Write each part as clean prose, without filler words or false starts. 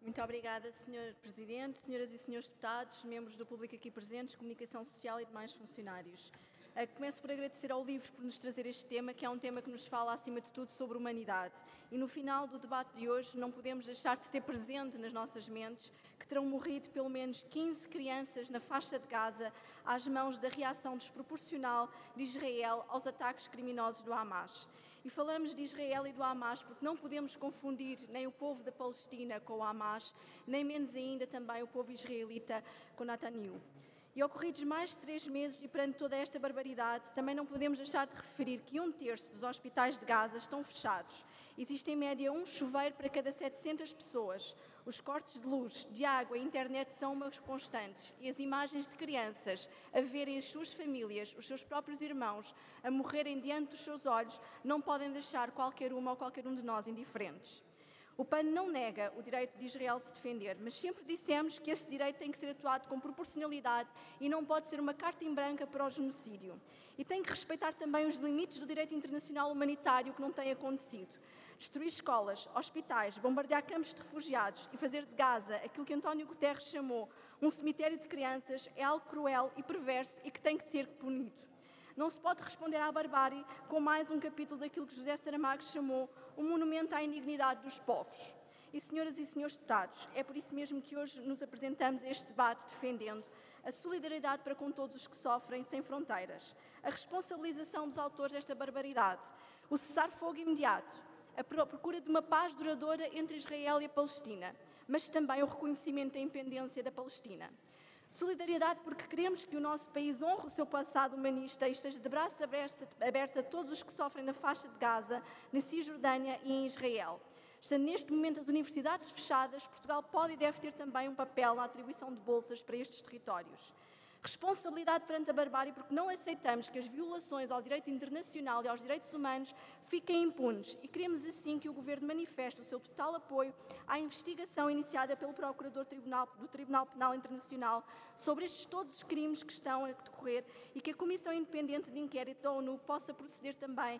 Muito obrigada, Sr. Presidente, senhoras e senhores deputados, membros do público aqui presentes, comunicação social e demais funcionários. Começo por agradecer ao LIVRE por nos trazer este tema, que é um tema que nos fala, acima de tudo, sobre humanidade. E no final do debate de hoje, não podemos deixar de ter presente nas nossas mentes que terão morrido pelo menos 15 crianças na faixa de Gaza às mãos da reação desproporcional de Israel aos ataques criminosos do Hamas. E falamos de Israel e do Hamas porque não podemos confundir nem o povo da Palestina com o Hamas, nem menos ainda também o povo israelita com Netanyahu. E ocorridos mais de 3 meses e perante toda esta barbaridade, também não podemos deixar de referir que 1/3 dos hospitais de Gaza estão fechados. Existe em média um chuveiro para cada 700 pessoas. Os cortes de luz, de água e internet são umas constantes e as imagens de crianças a verem as suas famílias, os seus próprios irmãos, a morrerem diante dos seus olhos, não podem deixar qualquer uma ou qualquer um de nós indiferentes. O PAN não nega o direito de Israel se defender, mas sempre dissemos que esse direito tem que ser atuado com proporcionalidade e não pode ser uma carta em branco para o genocídio. E tem que respeitar também os limites do direito internacional humanitário que não tem acontecido. Destruir escolas, hospitais, bombardear campos de refugiados e fazer de Gaza aquilo que António Guterres chamou um cemitério de crianças é algo cruel e perverso e que tem que ser punido. Não se pode responder à barbárie com mais um capítulo daquilo que José Saramago chamou um monumento à indignidade dos povos. E, senhoras e senhores deputados, é por isso mesmo que hoje nos apresentamos a este debate defendendo a solidariedade para com todos os que sofrem sem fronteiras, a responsabilização dos autores desta barbaridade, o cessar-fogo imediato, a procura de uma paz duradoura entre Israel e a Palestina, mas também o reconhecimento da independência da Palestina. Solidariedade porque queremos que o nosso país honre o seu passado humanista e esteja de braços abertos a todos os que sofrem na faixa de Gaza, na Cisjordânia e em Israel. Estando neste momento as universidades fechadas, Portugal pode e deve ter também um papel na atribuição de bolsas para estes territórios. Responsabilidade perante a barbárie porque não aceitamos que as violações ao direito internacional e aos direitos humanos fiquem impunes e queremos assim que o Governo manifeste o seu total apoio à investigação iniciada pelo Procurador do Tribunal Penal Internacional sobre estes todos os crimes que estão a decorrer e que a Comissão Independente de Inquérito da ONU possa proceder também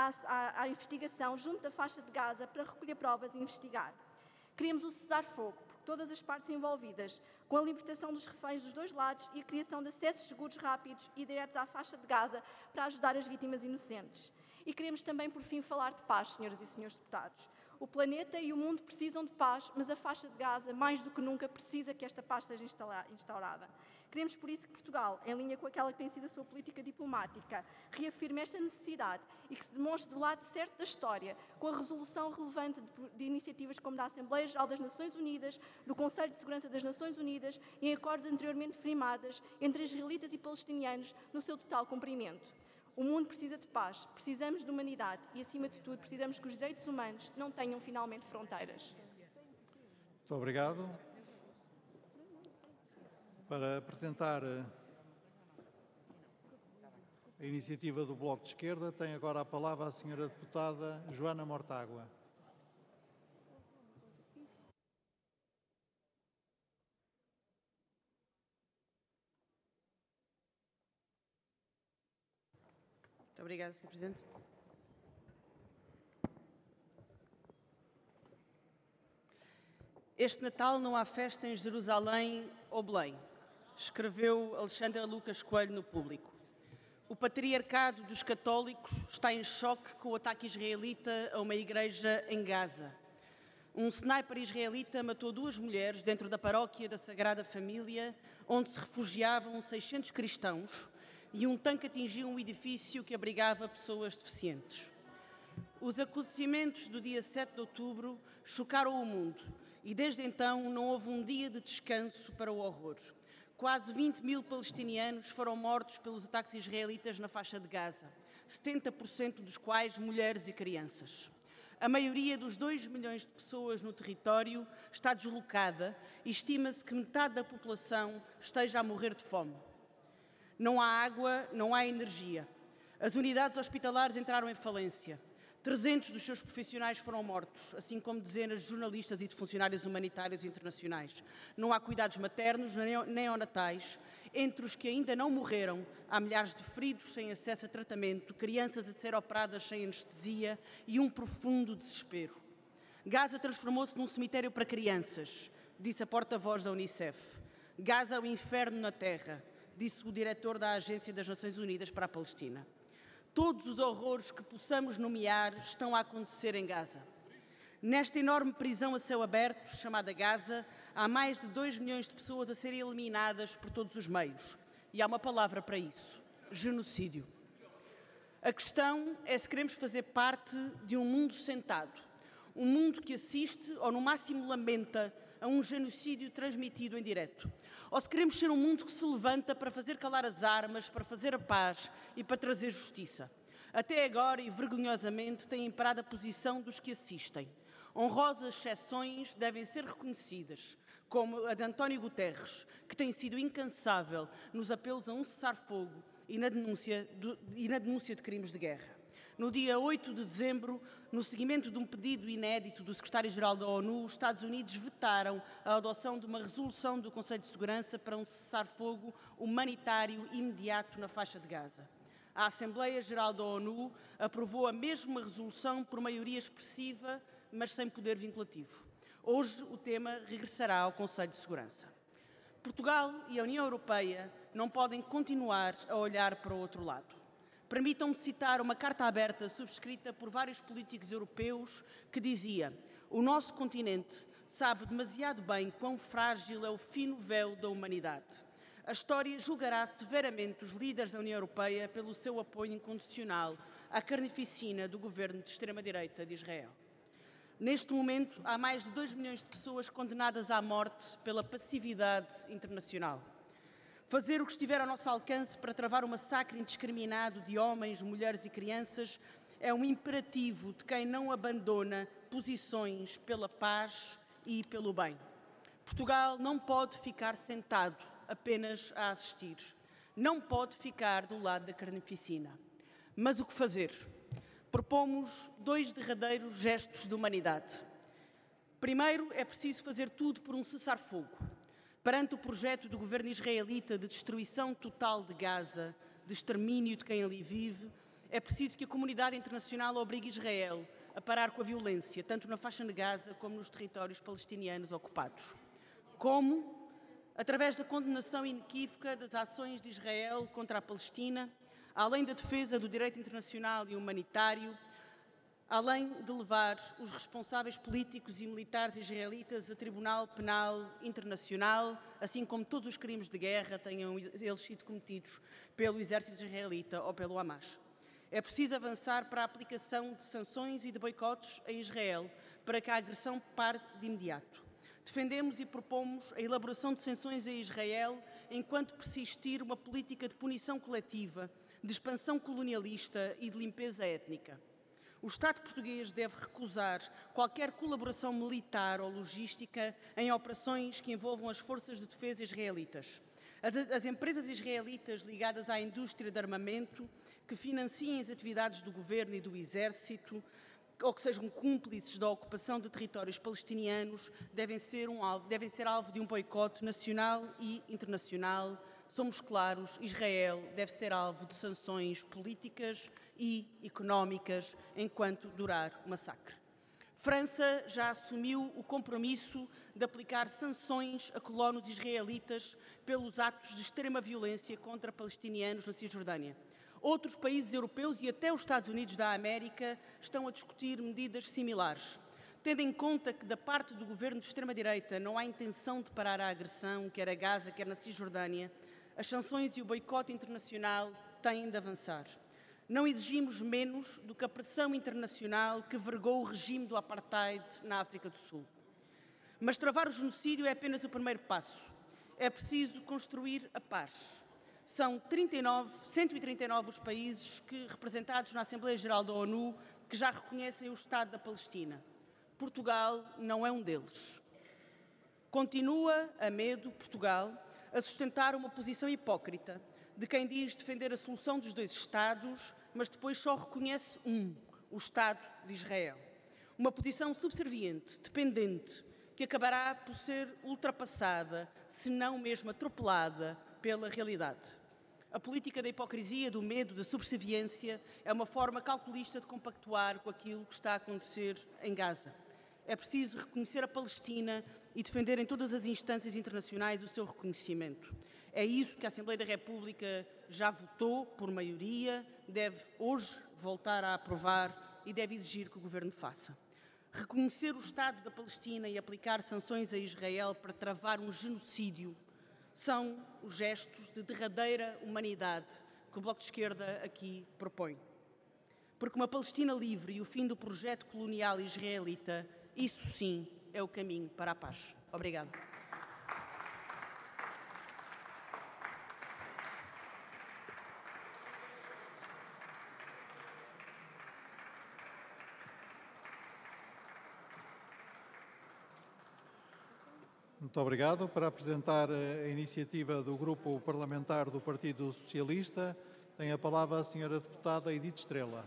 à investigação junto da faixa de Gaza para recolher provas e investigar. Queremos o cessar-fogo, porque todas as partes envolvidas, com a libertação dos reféns dos dois lados e a criação de acessos seguros rápidos e diretos à faixa de Gaza para ajudar as vítimas inocentes. E queremos também, por fim, falar de paz, senhoras e senhores deputados. O planeta e o mundo precisam de paz, mas a faixa de Gaza, mais do que nunca, precisa que esta paz seja instaurada. Queremos, por isso, que Portugal, em linha com aquela que tem sido a sua política diplomática, reafirme esta necessidade e que se demonstre do lado certo da história, com a resolução relevante de iniciativas como da Assembleia Geral das Nações Unidas, do Conselho de Segurança das Nações Unidas e em acordos anteriormente firmados entre israelitas e palestinianos no seu total cumprimento. O mundo precisa de paz, precisamos de humanidade e, acima de tudo, precisamos que os direitos humanos não tenham finalmente fronteiras. Muito obrigado. Para apresentar a iniciativa do Bloco de Esquerda, tem agora a palavra a senhora deputada Joana Mortágua. Muito obrigada, Sr. Presidente. Este Natal não há festa em Jerusalém ou Belém, escreveu Alexandra Lucas Coelho no Público. O patriarcado dos católicos está em choque com o ataque israelita a uma igreja em Gaza. Um sniper israelita matou 2 mulheres dentro da paróquia da Sagrada Família, onde se refugiavam 600 cristãos, e um tanque atingiu um edifício que abrigava pessoas deficientes. Os acontecimentos do dia 7 de outubro chocaram o mundo e desde então não houve um dia de descanso para o horror. Quase 20.000 palestinianos foram mortos pelos ataques israelitas na faixa de Gaza, 70% dos quais mulheres e crianças. A maioria dos 2 milhões de pessoas no território está deslocada e estima-se que metade da população esteja a morrer de fome. Não há água, não há energia. As unidades hospitalares entraram em falência. 300 dos seus profissionais foram mortos, assim como dezenas de jornalistas e de funcionários humanitários internacionais. Não há cuidados maternos nem neonatais. Entre os que ainda não morreram, há milhares de feridos sem acesso a tratamento, crianças a ser operadas sem anestesia e um profundo desespero. Gaza transformou-se num cemitério para crianças, disse a porta-voz da Unicef. Gaza é o inferno na terra, disse o diretor da Agência das Nações Unidas para a Palestina. Todos os horrores que possamos nomear estão a acontecer em Gaza. Nesta enorme prisão a céu aberto, chamada Gaza, há mais de 2 milhões de pessoas a serem eliminadas por todos os meios. E há uma palavra para isso: genocídio. A questão é se queremos fazer parte de um mundo sentado, um mundo que assiste ou no máximo lamenta a um genocídio transmitido em direto. Ou se queremos ser um mundo que se levanta para fazer calar as armas, para fazer a paz e para trazer justiça. Até agora, e vergonhosamente, tem imperado a posição dos que assistem. Honrosas exceções devem ser reconhecidas, como a de António Guterres, que tem sido incansável nos apelos a um cessar-fogo e na denúncia de crimes de guerra. No dia 8 de dezembro, no seguimento de um pedido inédito do secretário-geral da ONU, os Estados Unidos vetaram a adoção de uma resolução do Conselho de Segurança para um cessar-fogo humanitário imediato na faixa de Gaza. A Assembleia Geral da ONU aprovou a mesma resolução por maioria expressiva, mas sem poder vinculativo. Hoje o tema regressará ao Conselho de Segurança. Portugal e a União Europeia não podem continuar a olhar para o outro lado. Permitam-me citar uma carta aberta subscrita por vários políticos europeus que dizia: o nosso continente sabe demasiado bem quão frágil é o fino véu da humanidade. A história julgará severamente os líderes da União Europeia pelo seu apoio incondicional à carnificina do governo de extrema-direita de Israel. Neste momento, há mais de 2 milhões de pessoas condenadas à morte pela passividade internacional. Fazer o que estiver ao nosso alcance para travar o massacre indiscriminado de homens, mulheres e crianças é um imperativo de quem não abandona posições pela paz e pelo bem. Portugal não pode ficar sentado apenas a assistir. Não pode ficar do lado da carnificina. Mas o que fazer? Propomos 2 derradeiros gestos de humanidade. Primeiro, é preciso fazer tudo por um cessar-fogo. Perante o projeto do governo israelita de destruição total de Gaza, de extermínio de quem ali vive, é preciso que a comunidade internacional obrigue Israel a parar com a violência, tanto na faixa de Gaza como nos territórios palestinianos ocupados. Como? Através da condenação inequívoca das ações de Israel contra a Palestina, além da defesa do direito internacional e humanitário, além de levar os responsáveis políticos e militares israelitas a Tribunal Penal Internacional, assim como todos os crimes de guerra tenham eles sido cometidos pelo exército israelita ou pelo Hamas. É preciso avançar para a aplicação de sanções e de boicotes a Israel para que a agressão pare de imediato. Defendemos e propomos a elaboração de sanções a Israel enquanto persistir uma política de punição coletiva, de expansão colonialista e de limpeza étnica. O Estado português deve recusar qualquer colaboração militar ou logística em operações que envolvam as forças de defesa israelitas. As empresas israelitas ligadas à indústria de armamento que financiem as atividades do governo e do exército ou que sejam cúmplices da ocupação de territórios palestinianos devem ser alvo de um boicote nacional e internacional. Somos claros, Israel deve ser alvo de sanções políticas e económicas enquanto durar o massacre. França já assumiu o compromisso de aplicar sanções a colonos israelitas pelos atos de extrema violência contra palestinianos na Cisjordânia. Outros países europeus e até os Estados Unidos da América estão a discutir medidas similares. Tendo em conta que da parte do governo de extrema-direita não há intenção de parar a agressão, quer a Gaza, quer na Cisjordânia, as sanções e o boicote internacional têm de avançar. Não exigimos menos do que a pressão internacional que vergou o regime do apartheid na África do Sul. Mas travar o genocídio é apenas o primeiro passo. É preciso construir a paz. São 139 os países representados na Assembleia Geral da ONU que já reconhecem o Estado da Palestina. Portugal não é um deles. Continua, a medo, Portugal, a sustentar uma posição hipócrita de quem diz defender a solução dos 2 Estados, mas depois só reconhece o Estado de Israel. Uma posição subserviente, dependente, que acabará por ser ultrapassada, se não mesmo atropelada, pela realidade. A política da hipocrisia, do medo, da subserviência é uma forma calculista de compactuar com aquilo que está a acontecer em Gaza. É preciso reconhecer a Palestina e defender em todas as instâncias internacionais o seu reconhecimento. É isso que a Assembleia da República já votou por maioria, deve hoje voltar a aprovar e deve exigir que o Governo faça. Reconhecer o Estado da Palestina e aplicar sanções a Israel para travar um genocídio são os gestos de derradeira humanidade que o Bloco de Esquerda aqui propõe. Porque uma Palestina livre e o fim do projeto colonial israelita, isso sim é o caminho para a paz. Obrigada. Muito obrigado. Para apresentar a iniciativa do Grupo Parlamentar do Partido Socialista, tem a palavra a senhora deputada Edith Estrela.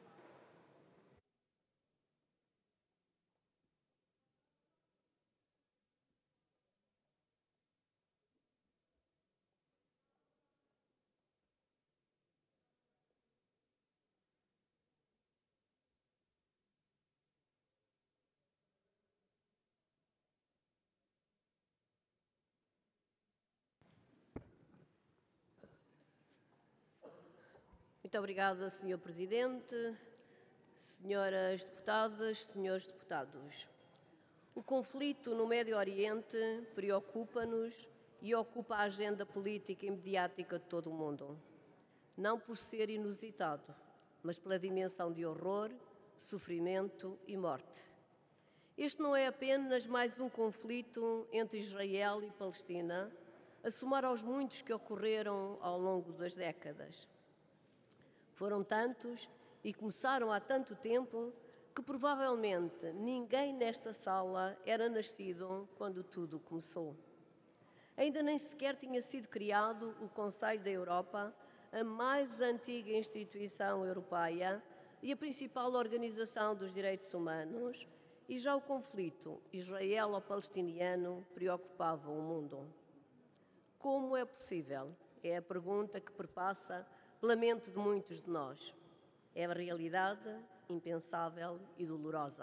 Muito obrigada, Sr. Presidente, senhoras deputadas, senhores deputados. O conflito no Médio Oriente preocupa-nos e ocupa a agenda política e mediática de todo o mundo. Não por ser inusitado, mas pela dimensão de horror, sofrimento e morte. Este não é apenas mais um conflito entre Israel e Palestina, a somar aos muitos que ocorreram ao longo das décadas. Foram tantos e começaram há tanto tempo que provavelmente ninguém nesta sala era nascido quando tudo começou. Ainda nem sequer tinha sido criado o Conselho da Europa, a mais antiga instituição europeia e a principal organização dos direitos humanos, e já o conflito israelo-palestiniano preocupava o mundo. Como é possível? É a pergunta que perpassa pela mente de muitos de nós. É a realidade impensável e dolorosa.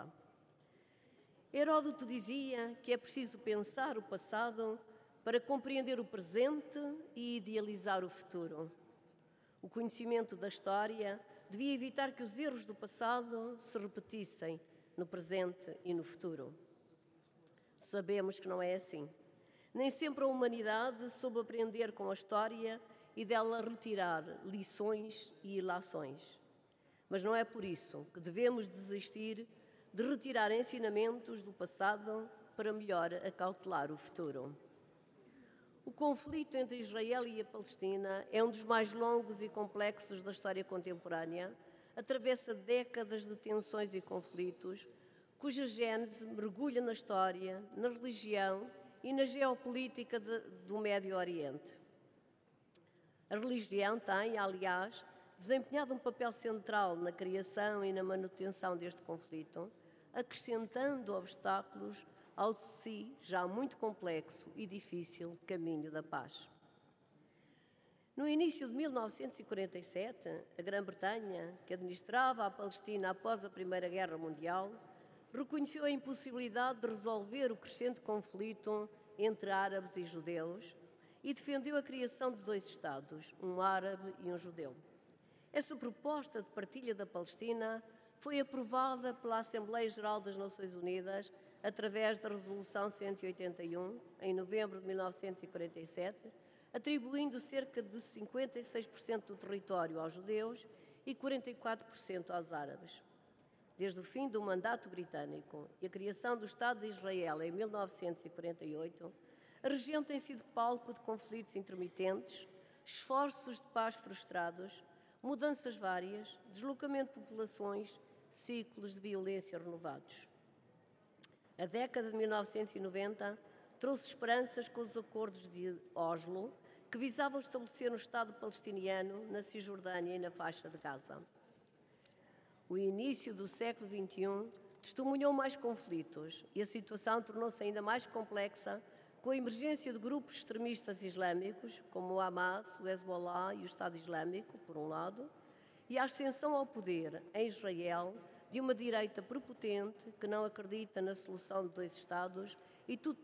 Heródoto dizia que é preciso pensar o passado para compreender o presente e idealizar o futuro. O conhecimento da história devia evitar que os erros do passado se repetissem no presente e no futuro. Sabemos que não é assim. Nem sempre a humanidade soube aprender com a história e dela retirar lições e ilações. Mas não é por isso que devemos desistir de retirar ensinamentos do passado para melhor acautelar o futuro. O conflito entre Israel e a Palestina é um dos mais longos e complexos da história contemporânea, atravessa décadas de tensões e conflitos, cuja gênese mergulha na história, na religião e na geopolítica do Médio Oriente. A religião tem, aliás, desempenhado um papel central na criação e na manutenção deste conflito, acrescentando obstáculos ao de si já muito complexo e difícil caminho da paz. No início de 1947, a Grã-Bretanha, que administrava a Palestina após a Primeira Guerra Mundial, reconheceu a impossibilidade de resolver o crescente conflito entre árabes e judeus e defendeu a criação de dois Estados, um árabe e um judeu. Essa proposta de partilha da Palestina foi aprovada pela Assembleia Geral das Nações Unidas através da Resolução 181, em novembro de 1947, atribuindo cerca de 56% do território aos judeus e 44% aos árabes. Desde o fim do mandato britânico e a criação do Estado de Israel em 1948, a região tem sido palco de conflitos intermitentes, esforços de paz frustrados, mudanças várias, deslocamento de populações, ciclos de violência renovados. A década de 1990 trouxe esperanças com os acordos de Oslo, que visavam estabelecer um Estado palestiniano na Cisjordânia e na faixa de Gaza. O início do século XXI testemunhou mais conflitos e a situação tornou-se ainda mais complexa com a emergência de grupos extremistas islâmicos, como o Hamas, o Hezbollah e o Estado Islâmico, por um lado, e a ascensão ao poder em Israel de uma direita prepotente que não acredita na solução de dois Estados e